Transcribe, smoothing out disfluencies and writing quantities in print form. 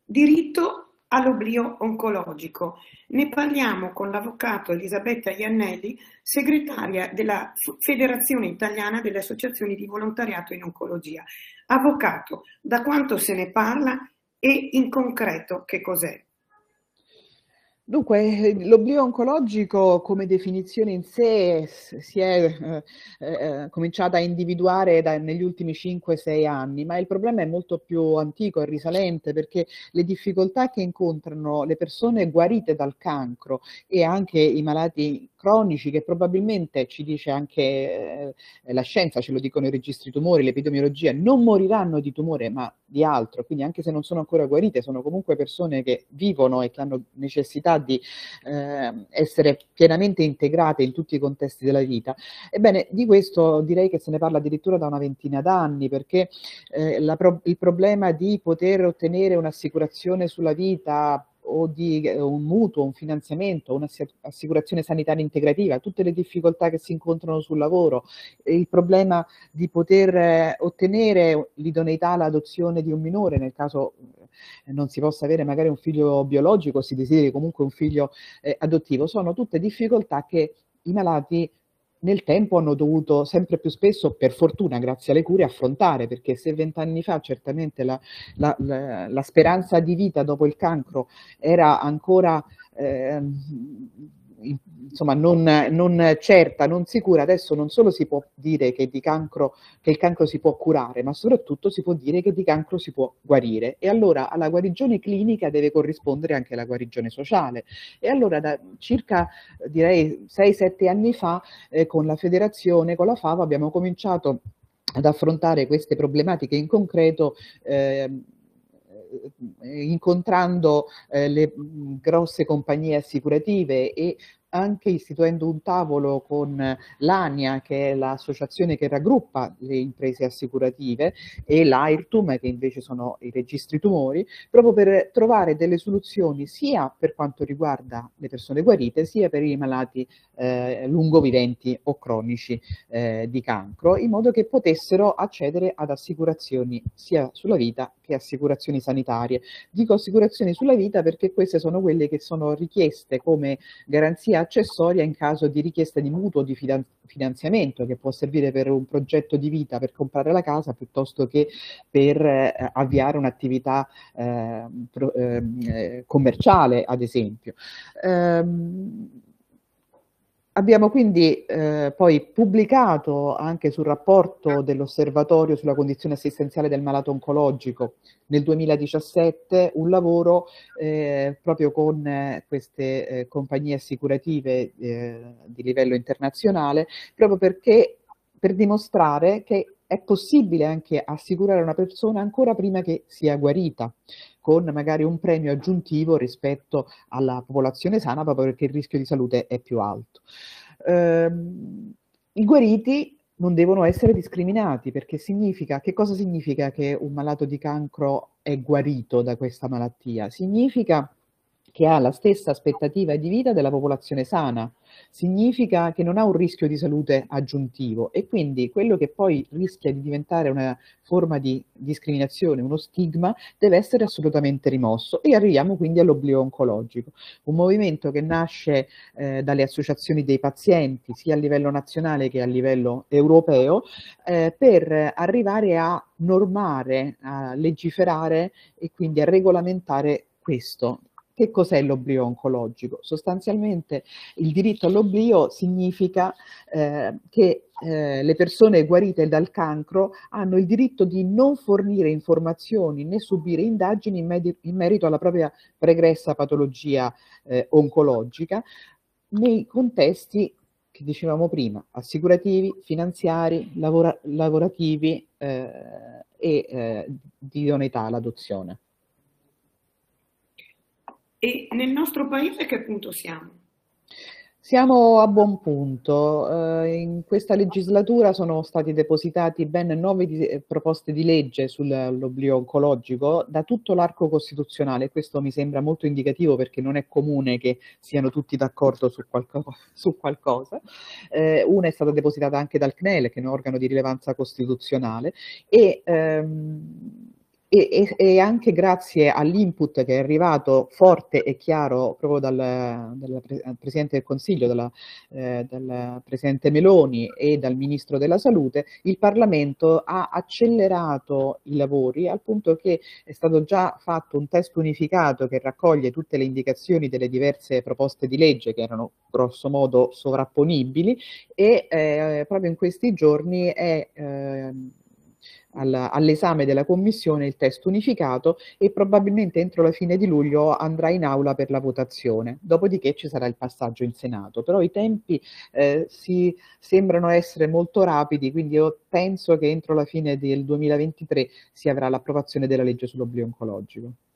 Diritto all'oblio oncologico. Ne parliamo con l'avvocato Elisabetta Iannelli, segretaria della Federazione Italiana delle Associazioni di Volontariato in Oncologia. Avvocato, da quanto se ne parla e in concreto che cos'è? Dunque, l'oblio oncologico come definizione in sé si è cominciata a individuare negli ultimi 5-6 anni, ma il problema è molto più antico e risalente perché le difficoltà che incontrano le persone guarite dal cancro e anche i malati cronici, che probabilmente, ci dice anche la scienza, ce lo dicono i registri tumori, l'epidemiologia, non moriranno di tumore ma di altro, quindi anche se non sono ancora guarite, sono comunque persone che vivono e che hanno necessità di essere pienamente integrate in tutti i contesti della vita. Ebbene, di questo direi che se ne parla addirittura da una ventina d'anni, perché il problema di poter ottenere un'assicurazione sulla vita o di un mutuo, un finanziamento, un'assicurazione sanitaria integrativa, tutte le difficoltà che si incontrano sul lavoro, il problema di poter ottenere l'idoneità all'adozione di un minore nel caso non si possa avere magari un figlio biologico, si desideri comunque un figlio adottivo, sono tutte difficoltà che i malati nel tempo hanno dovuto sempre più spesso, per fortuna, grazie alle cure, affrontare, perché se 20 anni fa certamente la speranza di vita dopo il cancro era ancora insomma, non certa, non sicura, adesso non solo si può dire che il cancro si può curare, ma soprattutto si può dire che di cancro si può guarire. E allora alla guarigione clinica deve corrispondere anche la guarigione sociale. E allora da circa, direi, 6-7 anni fa, con la federazione, con la FAVO, abbiamo cominciato ad affrontare queste problematiche in concreto, incontrando le grosse compagnie assicurative e anche istituendo un tavolo con l'ANIA, che è l'associazione che raggruppa le imprese assicurative, e l'AIRTUM, che invece sono i registri tumori, proprio per trovare delle soluzioni sia per quanto riguarda le persone guarite, sia per i malati lungoviventi o cronici di cancro, in modo che potessero accedere ad assicurazioni sia sulla vita che assicurazioni sanitarie. Dico assicurazioni sulla vita perché queste sono quelle che sono richieste come garanzia accessoria in caso di richiesta di mutuo di finanziamento, che può servire per un progetto di vita, per comprare la casa, piuttosto che per avviare un'attività commerciale, ad esempio. Abbiamo quindi poi pubblicato anche sul rapporto dell'Osservatorio sulla condizione assistenziale del malato oncologico nel 2017 un lavoro proprio con queste compagnie assicurative di livello internazionale, proprio per dimostrare che è possibile anche assicurare una persona ancora prima che sia guarita, con magari un premio aggiuntivo rispetto alla popolazione sana, proprio perché il rischio di salute è più alto. I guariti non devono essere discriminati, perché che cosa significa che un malato di cancro è guarito da questa malattia? Significa che ha la stessa aspettativa di vita della popolazione sana, significa che non ha un rischio di salute aggiuntivo e quindi quello che poi rischia di diventare una forma di discriminazione, uno stigma, deve essere assolutamente rimosso e arriviamo quindi all'oblio oncologico, un movimento che nasce dalle associazioni dei pazienti sia a livello nazionale che a livello europeo per arrivare a normare, a legiferare e quindi a regolamentare questo. Che cos'è l'oblio oncologico? Sostanzialmente il diritto all'oblio significa che le persone guarite dal cancro hanno il diritto di non fornire informazioni né subire indagini in merito alla propria pregressa patologia oncologica nei contesti che dicevamo prima, assicurativi, finanziari, lavorativi e di idoneità all'adozione. E nel nostro paese a che punto siamo? Siamo a buon punto. In questa legislatura sono stati depositati ben 9 proposte di legge sull'oblio oncologico da tutto l'arco costituzionale. Questo mi sembra molto indicativo perché non è comune che siano tutti d'accordo su qualcosa. Una è stata depositata anche dal CNEL, che è un organo di rilevanza costituzionale, e E anche grazie all'input che è arrivato forte e chiaro proprio dal Presidente del Consiglio, dal Presidente Meloni e dal Ministro della Salute, il Parlamento ha accelerato i lavori al punto che è stato già fatto un testo unificato che raccoglie tutte le indicazioni delle diverse proposte di legge che erano grosso modo sovrapponibili e proprio in questi giorni è all'esame della Commissione il testo unificato e probabilmente entro la fine di luglio andrà in aula per la votazione, dopodiché ci sarà il passaggio in Senato. Però i tempi sembrano essere molto rapidi, quindi io penso che entro la fine del 2023 si avrà l'approvazione della legge sull'oblio oncologico.